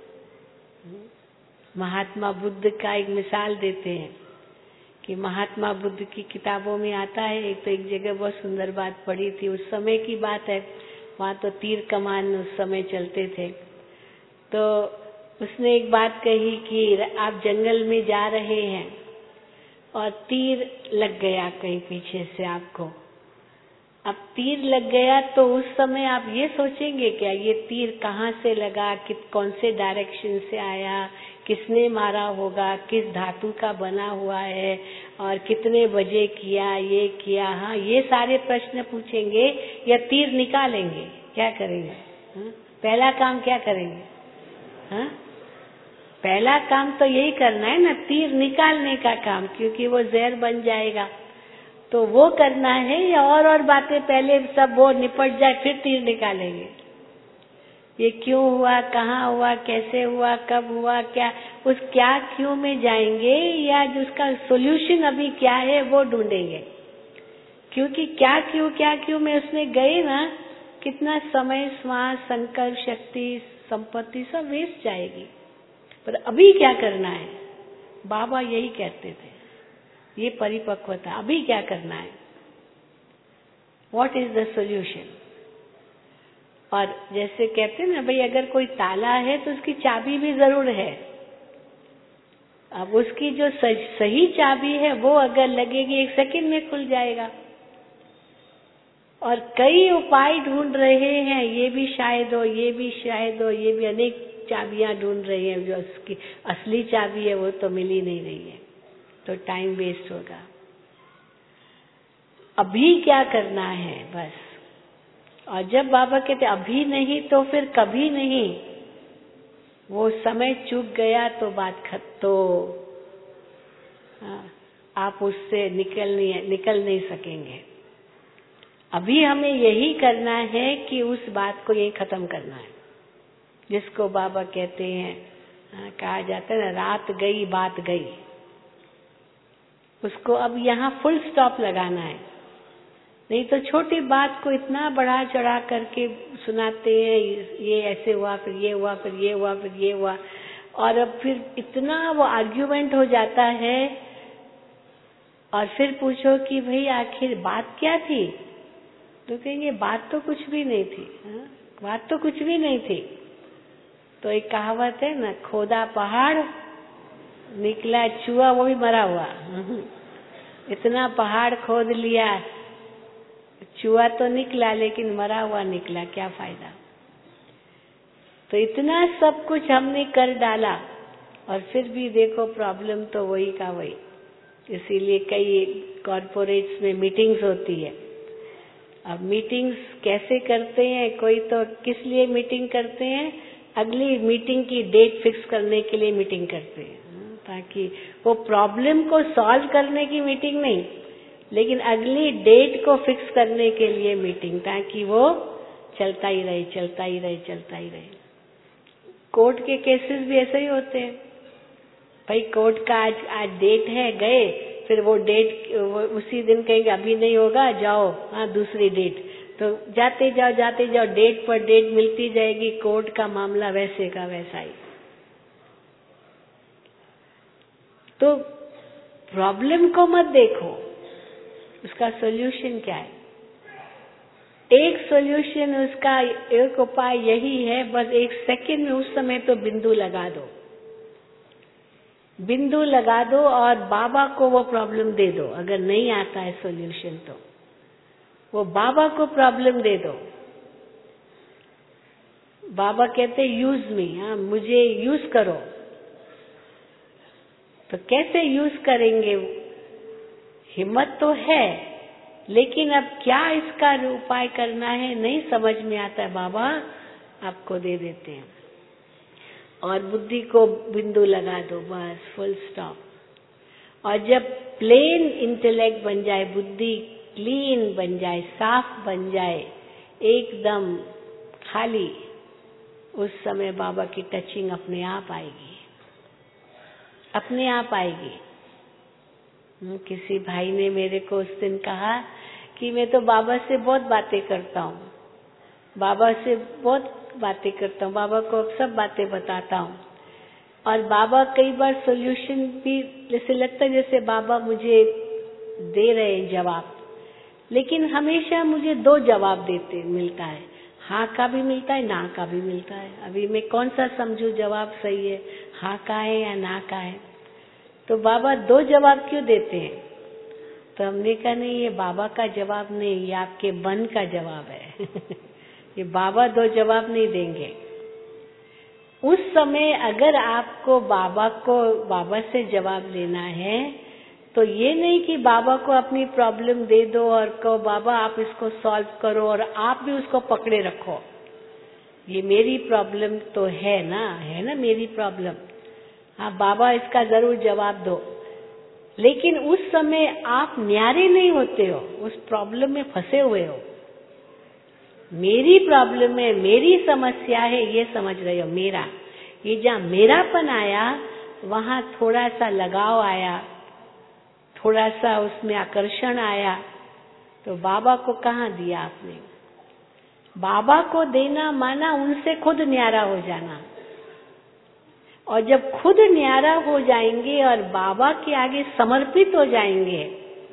महात्मा बुद्ध का एक मिसाल देते हैं कि महात्मा बुद्ध की किताबों में आता है, एक तो एक जगह बहुत सुंदर बात पढ़ी थी, उस समय की बात है, वहाँ तो तीर कमान उस समय चलते थे। तो उसने एक बात कही कि आप जंगल में जा रहे हैं और तीर लग गया कहीं पीछे से आपको। अब तीर लग गया तो उस समय आप ये सोचेंगे क्या ये तीर कहाँ से लगा, कि कौन से डायरेक्शन से आया, किसने मारा होगा, किस धातु का बना हुआ है और कितने बजे किया, ये किया, हाँ ये सारे प्रश्न पूछेंगे या तीर निकालेंगे? क्या करेंगे? हाँ? पहला काम क्या करेंगे? हाँ? पहला काम तो यही करना है ना, तीर निकालने का काम, क्योंकि वो जहर बन जाएगा। तो वो करना है या और और बातें पहले सब वो निपट जाए फिर तीर निकालेंगे? ये क्यों हुआ, कहाँ हुआ, कैसे हुआ, कब हुआ, क्या, उस क्या क्यों में जाएंगे या जिसका सोल्यूशन अभी क्या है वो ढूंढेंगे? क्योंकि क्या क्यों क्या क्यों में उसमें गए ना, कितना समय, श्वास, संकल्प, शक्ति, संपत्ति सब वेस्ट जाएगी। पर अभी क्या करना है? बाबा यही कहते थे, ये परिपक्वता, अभी क्या करना है? What is the solution? और जैसे कहते हैं ना भाई, अगर कोई ताला है तो उसकी चाबी भी जरूर है। अब उसकी जो सही चाबी है वो अगर लगेगी एक सेकंड में खुल जाएगा। और कई उपाय ढूंढ रहे हैं, ये भी शायद हो, ये भी शायद हो, ये भी अनेक चाबियां ढूंढ रहे हैं, जो उसकी असली चाबी है वो तो मिल ही नहीं रही है, तो टाइम वेस्ट होगा। अभी क्या करना है बस। और जब बाबा कहते अभी नहीं तो फिर कभी नहीं, वो समय चूक गया तो बात खत्म, तो आप उससे निकल नहीं निकल नहीं सकेंगे। अभी हमें यही करना है कि उस बात को यही खत्म करना है, जिसको बाबा कहते हैं, कहा जाता है ना, रात गई बात गई। उसको अब यहाँ फुल स्टॉप लगाना है। नहीं तो छोटी बात को इतना बढ़ा चढ़ा करके सुनाते हैं, ये ऐसे हुआ, फिर ये हुआ, फिर ये हुआ, फिर ये हुआ, और अब फिर इतना वो आर्ग्यूमेंट हो जाता है। और फिर पूछो कि भाई आखिर बात क्या थी, तो कहेंगे बात तो कुछ भी नहीं थी। हा? बात तो कुछ भी नहीं थी। तो एक कहावत है ना, खोदा पहाड़ निकला चूहा, वो भी मरा हुआ। इतना पहाड़ खोद लिया, चूहा तो निकला लेकिन मरा हुआ निकला, क्या फायदा। तो इतना सब कुछ हमने कर डाला और फिर भी देखो प्रॉब्लम तो वही का वही। इसीलिए कई कॉर्पोरेट्स में मीटिंग्स होती है। अब मीटिंग्स कैसे करते हैं, कोई तो किस लिए मीटिंग करते हैं, अगली मीटिंग की डेट फिक्स करने के लिए मीटिंग करते हैं, ताकि वो प्रॉब्लम को सॉल्व करने की मीटिंग नहीं, लेकिन अगली डेट को फिक्स करने के लिए मीटिंग, ताकि वो चलता ही रहे चलता ही रहे चलता ही रहे। कोर्ट के केसेस भी ऐसे ही होते हैं। भाई कोर्ट का आज आज डेट है, गए, फिर वो डेट वो उसी दिन कहेंगे अभी नहीं होगा, जाओ हाँ दूसरी डेट। तो जाते जाओ जाते जाओ, डेट पर डेट मिलती जाएगी, कोर्ट का मामला वैसे का वैसा ही। तो प्रॉब्लम को मत देखो, उसका सॉल्यूशन क्या है। एक सॉल्यूशन, उसका एक उपाय यही है, बस एक सेकंड में उस समय तो बिंदु लगा दो, बिंदु लगा दो और बाबा को वो प्रॉब्लम दे दो। अगर नहीं आता है सॉल्यूशन तो वो बाबा को प्रॉब्लम दे दो। बाबा कहते यूज मी, हाँ मुझे यूज करो। तो कैसे यूज करेंगे, हिम्मत तो है, लेकिन अब क्या इसका उपाय करना है नहीं समझ में आता है। बाबा आपको दे देते हैं और बुद्धि को बिंदु लगा दो, बस फुल स्टॉप। और जब प्लेन इंटेलेक्ट बन जाए, बुद्धि क्लीन बन जाए, साफ बन जाए, एकदम खाली, उस समय बाबा की टचिंग अपने आप आएगी, अपने आप आएगी। किसी भाई ने मेरे को उस दिन कहा कि मैं तो बाबा से बहुत बातें करता हूँ, बाबा से बहुत बातें करता हूँ, बाबा को अब सब बातें बताता हूँ, और बाबा कई बार सॉल्यूशन भी जैसे लगता है जैसे बाबा मुझे दे रहे हैं जवाब, लेकिन हमेशा मुझे दो जवाब देते मिलता है, हाँ का भी मिलता है, ना का भी मिलता है। अभी मैं कौन सा समझूं जवाब सही है, हाँ का है या ना का है। तो बाबा दो जवाब क्यों देते हैं? तो हमने कहा नहीं, ये बाबा का जवाब नहीं, ये आपके मन का जवाब है। ये बाबा दो जवाब नहीं देंगे, उस समय अगर आपको बाबा को बाबा से जवाब लेना है तो ये नहीं कि बाबा को अपनी प्रॉब्लम दे दो और कहो बाबा आप इसको सॉल्व करो और आप भी उसको पकड़े रखो। ये मेरी प्रॉब्लम तो है ना, है ना मेरी प्रॉब्लम, हाँ बाबा इसका जरूर जवाब दो। लेकिन उस समय आप न्यारे नहीं होते हो, उस प्रॉब्लम में फंसे हुए हो। मेरी प्रॉब्लम है, मेरी समस्या है, ये समझ रहे हो मेरा। ये जहाँ मेरापन आया वहाँ थोड़ा सा लगाव आया, थोड़ा सा उसमें आकर्षण आया, तो बाबा को कहाँ दिया आपने? बाबा को देना माना उनसे खुद न्यारा हो जाना। और जब खुद न्यारा हो जाएंगे और बाबा के आगे समर्पित हो जाएंगे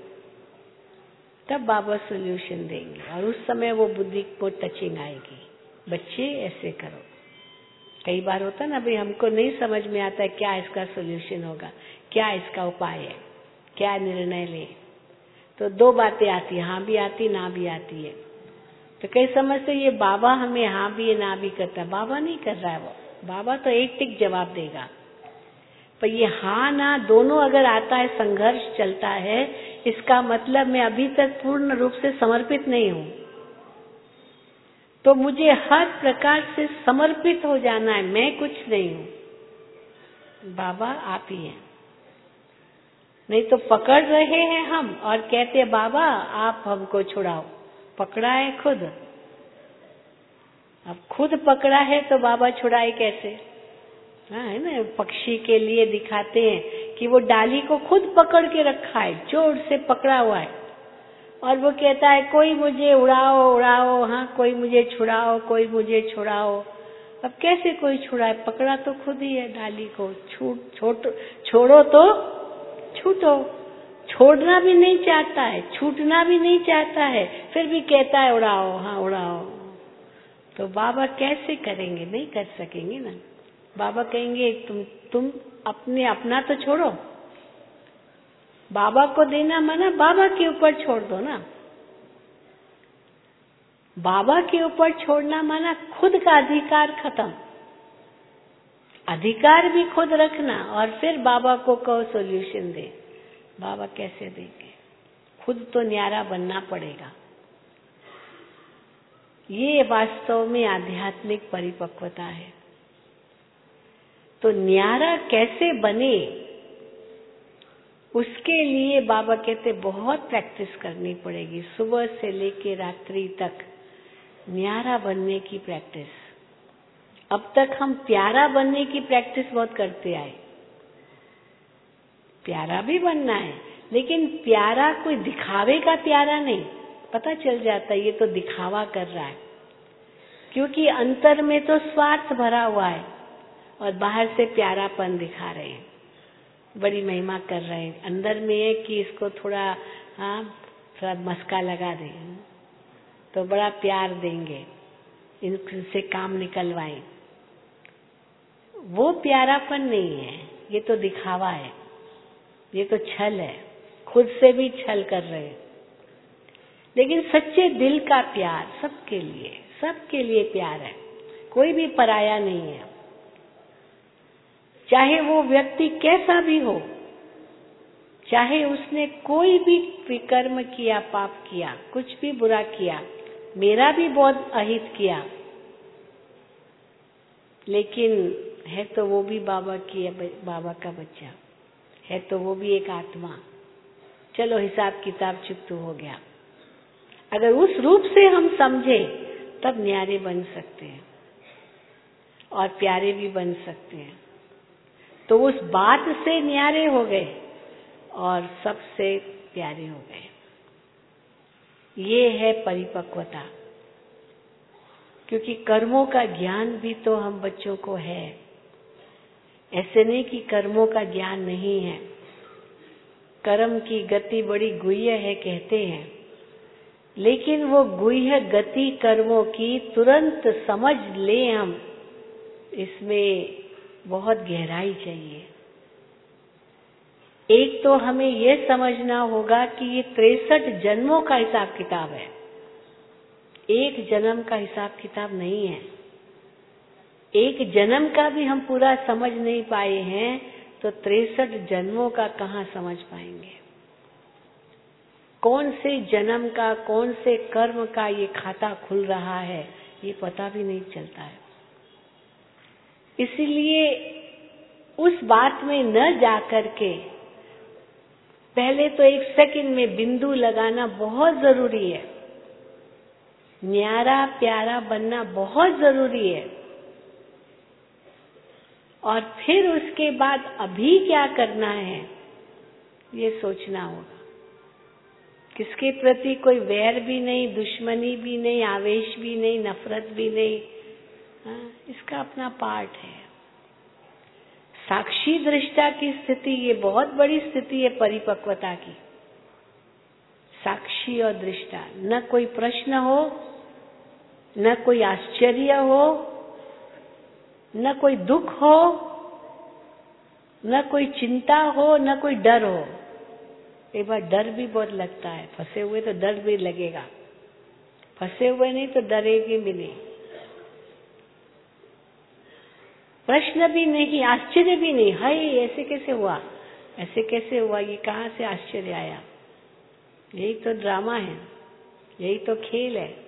तब बाबा सोल्यूशन देंगे। और उस समय वो बुद्धि को टचिंग आएगी, बच्चे ऐसे करो। कई बार होता ना भाई हमको नहीं समझ में आता है क्या इसका सोल्यूशन होगा, क्या इसका उपाय है, क्या निर्णय ले। तो दो बातें आती है, हाँ भी आती ना भी आती है। तो कई समझते ये बाबा हमें हाँ भी ना भी करता है। बाबा नहीं कर रहा है, वो बाबा तो एक टिक जवाब देगा। पर ये हाँ ना दोनों अगर आता है, संघर्ष चलता है, इसका मतलब मैं अभी तक पूर्ण रूप से समर्पित नहीं हूँ। तो मुझे हर प्रकार से समर्पित हो जाना है, मैं कुछ नहीं हूँ, बाबा आप ही हैं। नहीं तो पकड़ रहे हैं हम और कहते हैं बाबा आप हमको छुड़ाओ। पकड़ा है खुद, अब खुद पकड़ा है तो बाबा छुड़ाए कैसे? हाँ है ना, पक्षी के लिए दिखाते हैं कि वो डाली को खुद पकड़ के रखा है, जोर से पकड़ा हुआ है, और वो कहता है कोई मुझे उड़ाओ उड़ाओ, हाँ कोई मुझे छुड़ाओ, कोई मुझे छुड़ाओ। अब कैसे कोई छुड़ाए? पकड़ा तो खुद ही है डाली को। छूट छोट छोड़ो तो छूटो। छोड़ना भी नहीं चाहता है, छूटना भी नहीं चाहता है, फिर भी कहता है उड़ाओ, हाँ उड़ाओ। तो बाबा कैसे करेंगे? नहीं कर सकेंगे ना। बाबा कहेंगे तुम तुम अपने अपना तो छोड़ो। बाबा को देना माना बाबा के ऊपर छोड़ दो ना। बाबा के ऊपर छोड़ना माना खुद का अधिकार खत्म। अधिकार भी खुद रखना और फिर बाबा को कहो सॉल्यूशन दे। बाबा कैसे देंगे? खुद तो न्यारा बनना पड़ेगा। ये वास्तव में आध्यात्मिक परिपक्वता है। तो न्यारा कैसे बने, उसके लिए बाबा कहते बहुत प्रैक्टिस करनी पड़ेगी। सुबह से लेके रात्रि तक न्यारा बनने की प्रैक्टिस। अब तक हम प्यारा बनने की प्रैक्टिस बहुत करते आए। प्यारा भी बनना है, लेकिन प्यारा कोई दिखावे का प्यारा नहीं। पता चल जाता है ये तो दिखावा कर रहा है, क्योंकि अंतर में तो स्वार्थ भरा हुआ है और बाहर से प्यारापन दिखा रहे हैं, बड़ी महिमा कर रहे हैं। अंदर में है कि इसको थोड़ा हाँ थोड़ा मस्का लगा दें तो बड़ा प्यार देंगे, इनसे काम निकलवाएं। वो प्यारापन नहीं है, ये तो दिखावा है, ये तो छल है, खुद से भी छल कर रहे हैं। लेकिन सच्चे दिल का प्यार सबके लिए, सबके लिए प्यार है, कोई भी पराया नहीं है। चाहे वो व्यक्ति कैसा भी हो, चाहे उसने कोई भी विकर्म किया, पाप किया, कुछ भी बुरा किया, मेरा भी बहुत अहित किया, लेकिन है तो वो भी बाबा की, बाबा का बच्चा है, तो वो भी एक आत्मा। चलो हिसाब किताब चुप हो गया। अगर उस रूप से हम समझे तब न्यारे बन सकते हैं और प्यारे भी बन सकते हैं। तो उस बात से न्यारे हो गए और सबसे प्यारे हो गए। ये है परिपक्वता। क्योंकि कर्मों का ज्ञान भी तो हम बच्चों को है, ऐसे नहीं कि कर्मों का ज्ञान नहीं है। कर्म की गति बड़ी गुह्य है कहते हैं, लेकिन वो गुह्य गति कर्मों की तुरंत समझ ले हम, इसमें बहुत गहराई चाहिए। एक तो हमें ये समझना होगा कि ये तिरसठ जन्मों का हिसाब किताब है, एक जन्म का हिसाब किताब नहीं है। एक जन्म का भी हम पूरा समझ नहीं पाए हैं तो तिरसठ जन्मों का कहाँ समझ पाएंगे। कौन से जन्म का, कौन से कर्म का ये खाता खुल रहा है, ये पता भी नहीं चलता है। इसलिए उस बात में न जाकर के पहले तो एक सेकंड में बिंदु लगाना बहुत जरूरी है। न्यारा प्यारा बनना बहुत जरूरी है। और फिर उसके बाद अभी क्या करना है ये सोचना होगा। किसके प्रति कोई वैर भी नहीं, दुश्मनी भी नहीं, आवेश भी नहीं, नफरत भी नहीं। हाँ, इसका अपना पार्ट है। साक्षी दृष्टा की स्थिति ये बहुत बड़ी स्थिति है परिपक्वता की। साक्षी और दृष्टा, न कोई प्रश्न हो, न कोई आश्चर्य हो, न कोई दुख हो, न कोई चिंता हो, न कोई डर हो। एक बार डर भी बहुत लगता है, फंसे हुए तो डर भी लगेगा, फंसे हुए नहीं तो डरेंगे भी नहीं, प्रश्न भी नहीं, आश्चर्य भी नहीं। हाय ऐसे कैसे हुआ, ऐसे कैसे हुआ, ये कहाँ से आश्चर्य आया। यही तो ड्रामा है, यही तो खेल है।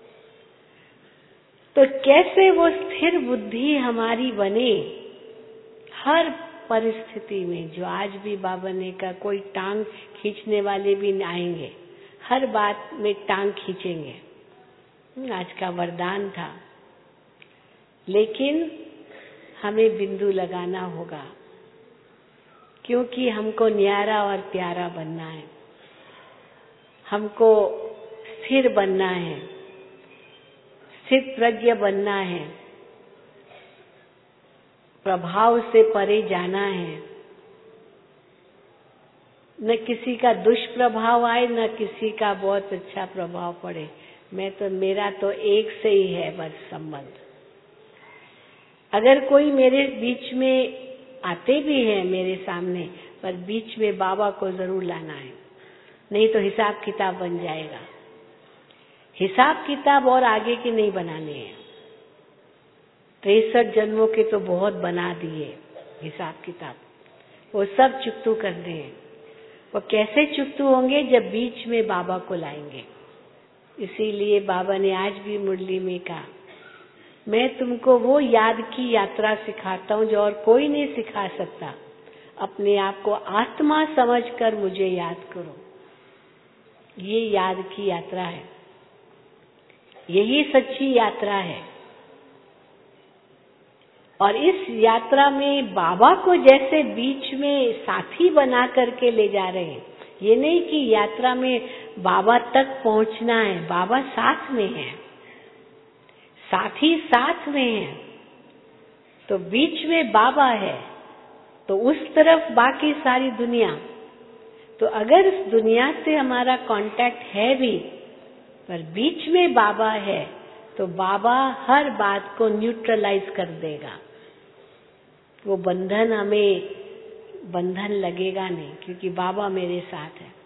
तो कैसे वो स्थिर बुद्धि हमारी बने हर परिस्थिति में। जो आज भी बाबा ने कहा, कोई टांग खींचने वाले भी आएंगे, हर बात में टांग खींचेंगे, आज का वरदान था। लेकिन हमें बिंदु लगाना होगा, क्योंकि हमको न्यारा और प्यारा बनना है, हमको स्थिर बनना है, स्थित प्रज्ञ बनना है, प्रभाव से परे जाना है। न किसी का दुष्प्रभाव आए, न किसी का बहुत अच्छा प्रभाव पड़े। मैं तो, मेरा तो एक से ही है बस संबंध। अगर कोई मेरे बीच में आते भी हैं मेरे सामने, पर बीच में बाबा को जरूर लाना है, नहीं तो हिसाब किताब बन जाएगा। हिसाब किताब और आगे के नहीं बनाने हैं। तिरसठ जन्मों के तो बहुत बना दिए हिसाब किताब, वो सब चुकतू करने हैं। वो कैसे चुकतू होंगे, जब बीच में बाबा को लाएंगे। इसीलिए बाबा ने आज भी मुरली में कहा, मैं तुमको वो याद की यात्रा सिखाता हूँ जो और कोई नहीं सिखा सकता। अपने आप को आत्मा समझकर मुझे याद करो। ये याद की यात्रा है, यही सच्ची यात्रा है। और इस यात्रा में बाबा को जैसे बीच में साथी बना करके ले जा रहे हैं। ये नहीं कि यात्रा में बाबा तक पहुंचना है, बाबा साथ में है, साथी साथ में है, तो बीच में बाबा है, तो उस तरफ बाकी सारी दुनिया। तो अगर इस दुनिया से हमारा कांटेक्ट है भी, पर बीच में बाबा है, तो बाबा हर बात को न्यूट्रलाइज कर देगा। वो बंधन, हमें बंधन लगेगा नहीं, क्योंकि बाबा मेरे साथ है।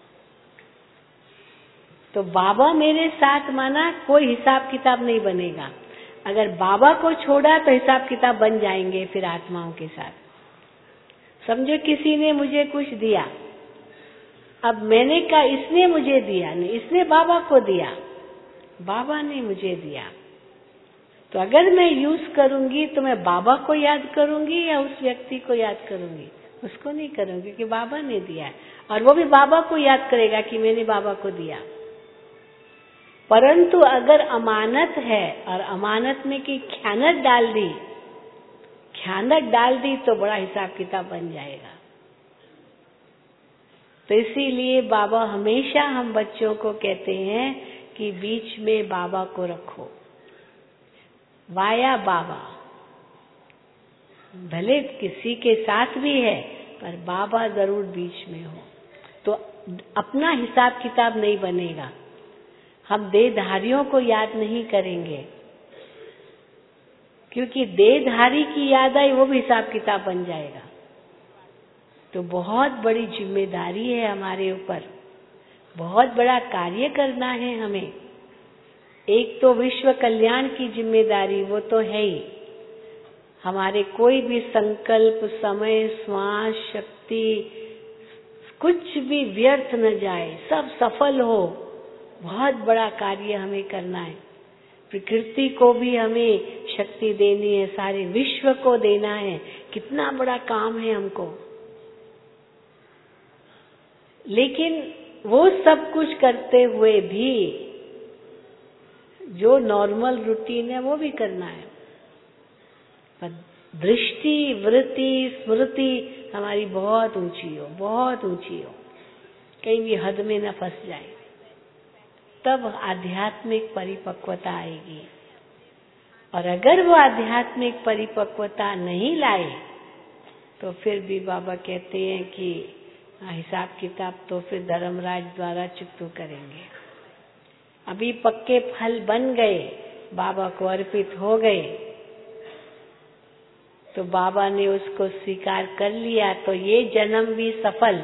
तो बाबा मेरे साथ माना कोई हिसाब किताब नहीं बनेगा। अगर बाबा को छोड़ा तो हिसाब किताब बन जाएंगे फिर आत्माओं के साथ। समझो किसी ने मुझे कुछ दिया, अब मैंने कहा इसने मुझे दिया नहीं, इसने बाबा को दिया, बाबा ने मुझे दिया। तो अगर मैं यूज करूंगी तो मैं बाबा को याद करूंगी या उस व्यक्ति को याद करूंगी? उसको नहीं करूंगी, क्योंकि बाबा ने दिया है। और वो भी बाबा को याद करेगा कि मैंने बाबा को दिया। परंतु अगर अमानत है और अमानत में की ख्यानत डाल दी, ख्यानत डाल दी तो बड़ा हिसाब किताब बन जाएगा। तो इसीलिए बाबा हमेशा हम बच्चों को कहते हैं कि बीच में बाबा को रखो, वाया बाबा। भले किसी के साथ भी है, पर बाबा जरूर बीच में हो, तो अपना हिसाब किताब नहीं बनेगा। हम देहधारियों को याद नहीं करेंगे, क्योंकि देहधारी की याद आई वो भी हिसाब किताब बन जाएगा। तो बहुत बड़ी जिम्मेदारी है हमारे ऊपर, बहुत बड़ा कार्य करना है हमें। एक तो विश्व कल्याण की जिम्मेदारी, वो तो है ही, हमारे कोई भी संकल्प, समय, श्वास, शक्ति, कुछ भी व्यर्थ न जाए, सब सफल हो। बहुत बड़ा कार्य हमें करना है। प्रकृति को भी हमें शक्ति देनी है, सारे विश्व को देना है। कितना बड़ा काम है हमको। लेकिन वो सब कुछ करते हुए भी जो नॉर्मल रूटीन है वो भी करना है। पर दृष्टि, वृत्ति, स्मृति हमारी बहुत ऊंची हो, बहुत ऊंची हो, कहीं भी हद में न फंस जाए, तब आध्यात्मिक परिपक्वता आएगी। और अगर वो आध्यात्मिक परिपक्वता नहीं लाए तो फिर भी बाबा कहते हैं कि हिसाब किताब तो फिर धर्मराज द्वारा चुकता करेंगे। अभी पक्के फल बन गए, बाबा को अर्पित हो गए, तो बाबा ने उसको स्वीकार कर लिया, तो ये जन्म भी सफल।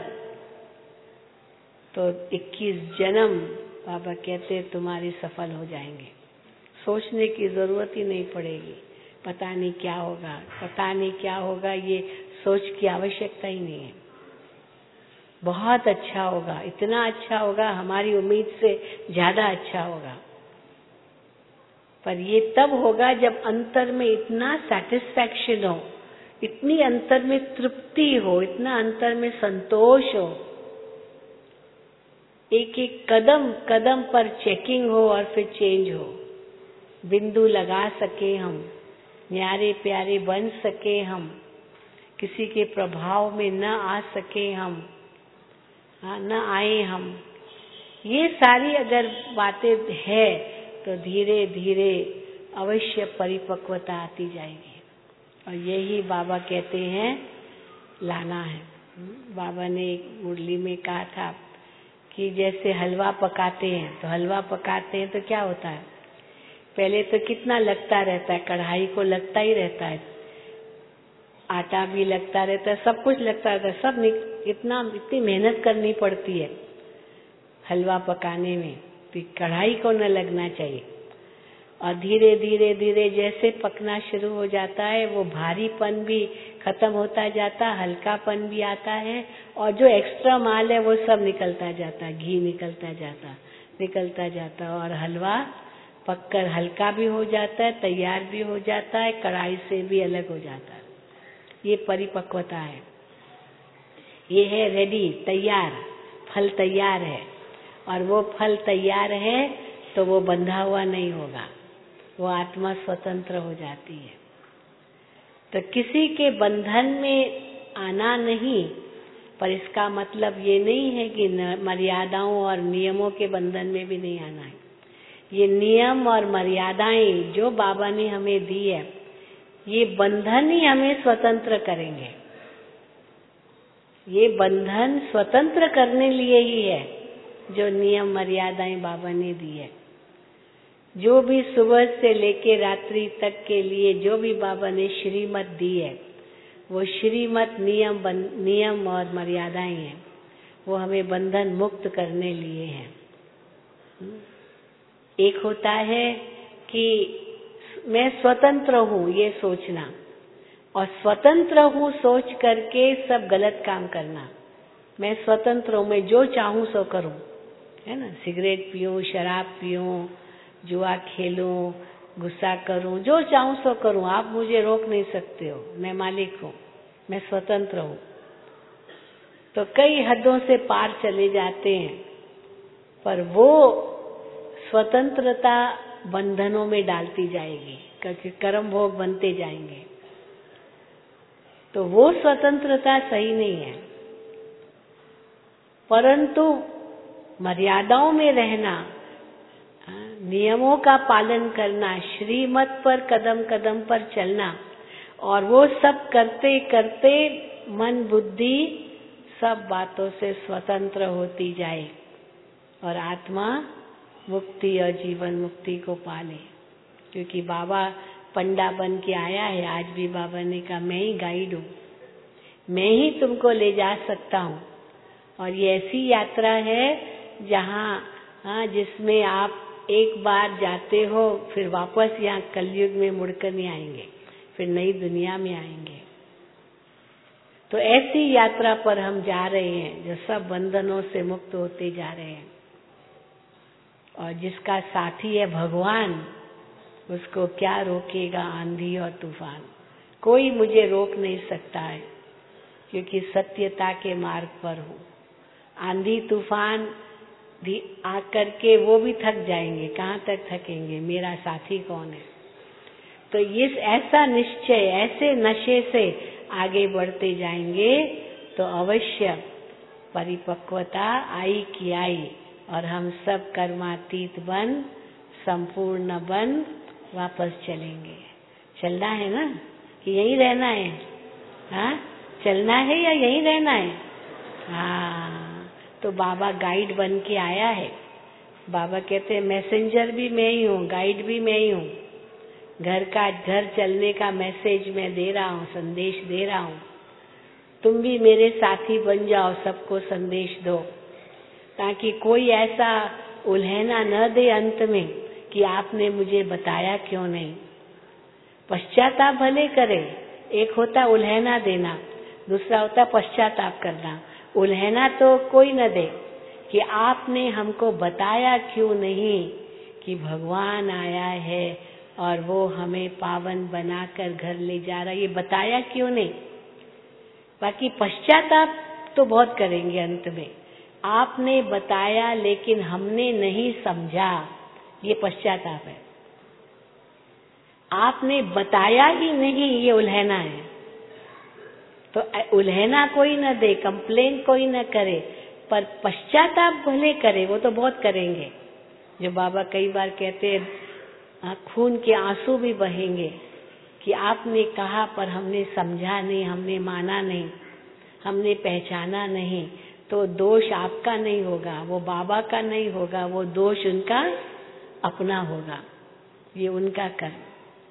तो इक्कीस जन्म बाबा कहते हैं तुम्हारे सफल हो जाएंगे। सोचने की जरूरत ही नहीं पड़ेगी। पता नहीं क्या होगा, पता नहीं क्या होगा, ये सोच की आवश्यकता ही नहीं है। बहुत अच्छा होगा, इतना अच्छा होगा, हमारी उम्मीद से ज्यादा अच्छा होगा। पर ये तब होगा जब अंतर में इतना सैटिस्फैक्शन हो, इतनी अंतर में तृप्ति हो, इतना अंतर में संतोष हो, एक एक कदम कदम पर चेकिंग हो और फिर चेंज हो, बिंदु लगा सके हम, न्यारे प्यारे बन सके हम, किसी के प्रभाव में न आ सके हम, हाँ न आए हम। ये सारी अगर बातें है तो धीरे धीरे अवश्य परिपक्वता आती जाएगी। और यही बाबा कहते हैं लाना है। बाबा ने एक मुरली में कहा था कि जैसे हलवा पकाते हैं, तो हलवा पकाते हैं तो क्या होता है, पहले तो कितना लगता रहता है, कढ़ाई को लगता ही रहता है, आटा भी लगता रहता है, सब कुछ लगता रहता है, सब इतना इतनी मेहनत करनी पड़ती है हलवा पकाने में, तो कढ़ाई को न लगना चाहिए। और धीरे धीरे धीरे जैसे पकना शुरू हो जाता है, वो भारीपन भी खत्म होता जाता है, हल्कापन भी आता है, और जो एक्स्ट्रा माल है वो सब निकलता जाता है, घी निकलता जाता निकलता जाता है, और हलवा पककर हल्का भी हो जाता है, तैयार भी हो जाता है, कढ़ाई से भी अलग हो जाता है। ये परिपक्वता है, ये है रेडी, तैयार, फल तैयार है। और वो फल तैयार है तो वो बंधा हुआ नहीं होगा, वो आत्मा स्वतंत्र हो जाती है। तो किसी के बंधन में आना नहीं, पर इसका मतलब ये नहीं है कि मर्यादाओं और नियमों के बंधन में भी नहीं आना है। ये नियम और मर्यादाएं जो बाबा ने हमें दी है, ये बंधन ही हमें स्वतंत्र करेंगे। ये बंधन स्वतंत्र करने लिए ही है जो नियम मर्यादाएं बाबा ने दी है। जो भी सुबह से लेके रात्रि तक के लिए जो भी बाबा ने श्रीमत दी है, वो श्रीमत नियम नियम और मर्यादाएं हैं, वो हमें बंधन मुक्त करने लिए हैं। एक होता है कि मैं स्वतंत्र हूँ ये सोचना, और स्वतंत्र हूँ सोच करके सब गलत काम करना। मैं स्वतंत्र हूँ, मैं जो चाहूँ सो करूँ, है ना, सिगरेट पीऊँ, शराब पीऊँ, जुआ खेलूं, गुस्सा करूं, जो चाहूं सो करूं, आप मुझे रोक नहीं सकते हो, मैं मालिक हूं, मैं स्वतंत्र हूं। तो कई हदों से पार चले जाते हैं, पर वो स्वतंत्रता बंधनों में डालती जाएगी, क्योंकि कर्म भोग बनते जाएंगे। तो वो स्वतंत्रता सही नहीं है। परंतु मर्यादाओं में रहना, नियमों का पालन करना, श्रीमत पर कदम कदम पर चलना, और वो सब करते करते मन बुद्धि सब बातों से स्वतंत्र होती जाए और आत्मा मुक्ति और जीवन मुक्ति को पाले। क्योंकि बाबा पंडा बन के आया है, आज भी बाबा ने कहा मैं ही गाइड हूँ, मैं ही तुमको ले जा सकता हूँ। और ये ऐसी यात्रा है जहाँ हाँ जिसमें आप एक बार जाते हो फिर वापस यहाँ कलयुग में मुड़कर नहीं आएंगे। फिर नई दुनिया में आएंगे। तो ऐसी यात्रा पर हम जा रहे हैं जो सब बंधनों से मुक्त होते जा रहे हैं। और जिसका साथी है भगवान, उसको क्या रोकेगा आंधी और तूफान। कोई मुझे रोक नहीं सकता है, क्योंकि सत्यता के मार्ग पर हूँ। आंधी तूफान भी आकर के वो भी थक जाएंगे, कहाँ तक थकेंगे, मेरा साथी कौन है। तो इस ऐसा निश्चय, ऐसे नशे से आगे बढ़ते जाएंगे तो अवश्य परिपक्वता आई की आई, और हम सब कर्मातीत बन, संपूर्ण बन वापस चलेंगे। चलना है ना कि यहीं रहना है? हाँ, चलना है या यहीं रहना है? हाँ, तो बाबा गाइड बन के आया है। बाबा कहते हैं मैसेंजर भी मैं ही हूँ, गाइड भी मैं ही हूँ। घर का घर चलने का मैसेज मैं दे रहा हूँ, संदेश दे रहा हूँ। तुम भी मेरे साथी बन जाओ, सबको संदेश दो, ताकि कोई ऐसा उल्हेना न दे अंत में कि आपने मुझे बताया क्यों नहीं। पश्चाताप भले करे, एक होता उल्हेना देना, दूसरा होता पश्चाताप करना। उल्हेना तो कोई न दे कि आपने हमको बताया क्यों नहीं कि भगवान आया है और वो हमें पावन बनाकर घर ले जा रहा है, ये बताया क्यों नहीं। बाकी पश्चाताप तो बहुत करेंगे अंत में, आपने बताया लेकिन हमने नहीं समझा, ये पश्चाताप है। आपने बताया ही नहीं, ये उल्हेना है। तो उल्हेना कोई न दे, कंप्लेन कोई न करे, पर पश्चाताप भले करे, वो तो बहुत करेंगे। जो बाबा कई बार कहते हैं खून के आंसू भी बहेंगे कि आपने कहा पर हमने समझा नहीं, हमने माना नहीं, हमने पहचाना नहीं। तो दोष आपका नहीं होगा, वो बाबा का नहीं होगा, वो दोष उनका अपना होगा, ये उनका कर्म।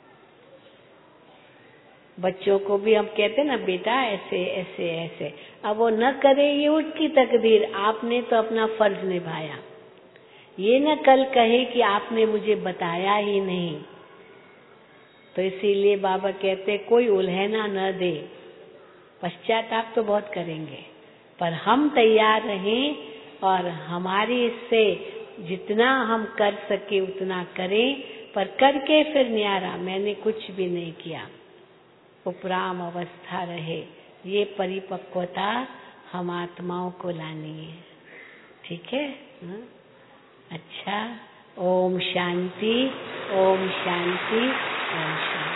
बच्चों को भी हम कहते ना बेटा ऐसे ऐसे ऐसे, अब वो न करे ये उसकी तकदीर, आपने तो अपना फर्ज निभाया। ये न कल कहे कि आपने मुझे बताया ही नहीं। तो इसीलिए बाबा कहते कोई उल्हेना न दे, पश्चाताप तो बहुत करेंगे, पर हम तैयार रहें और हमारी इससे जितना हम कर सके उतना करें, पर करके फिर न्यारा मैंने कुछ भी नहीं किया, उपराम अवस्था रहे। ये परिपक्वता हम आत्माओं को लानी है। ठीक है हा? अच्छा, ओम शांति, ओम शांति, ओम शांति।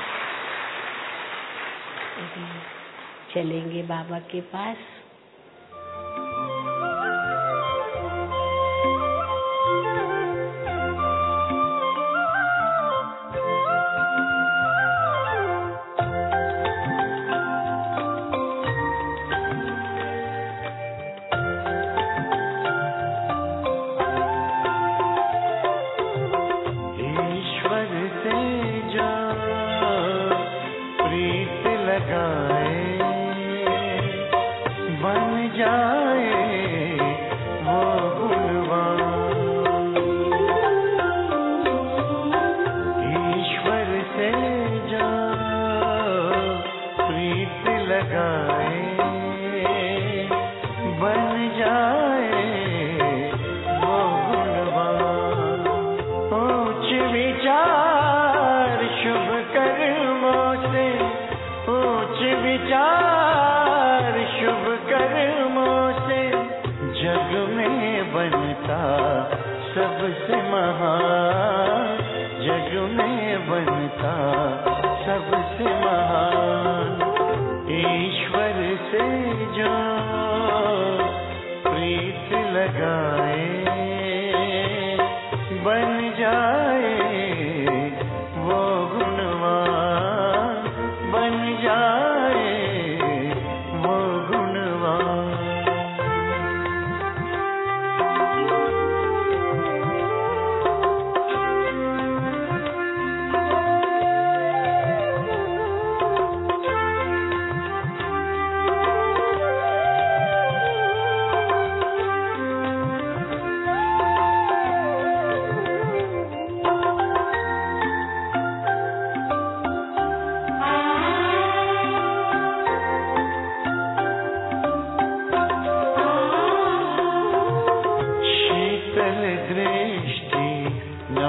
चलेंगे बाबा के पास। सबसे महान जग में बनता, सबसे महान ईश्वर से जो प्रीत लगाए, बन जाए वो गुणवान, बन जाए वो गुणवान।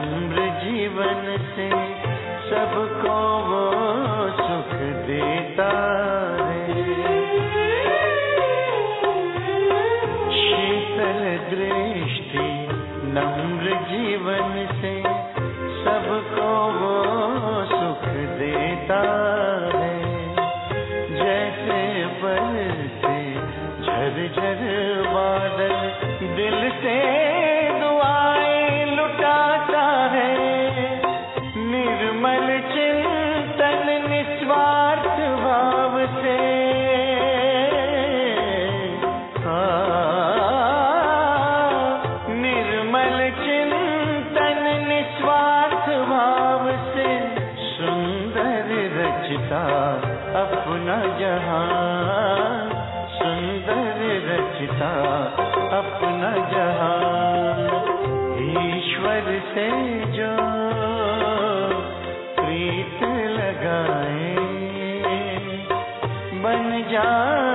नम्र जीवन से सबको वो सुख देता है। शीतल दृष्टि नम्र जीवन से सबको वो सुख देता है। जैसे बरसे झरझर बादल दिल से दुआएं लुटाता है। निर्मल चिंतन निस्वार्थ भाव से निर्मल चिंतन निस्वार्थ भाव से सुंदर रचता अपना जहां, सुंदर रचता अपना जहां। ईश्वर से जो प्रीत लगाए बन जा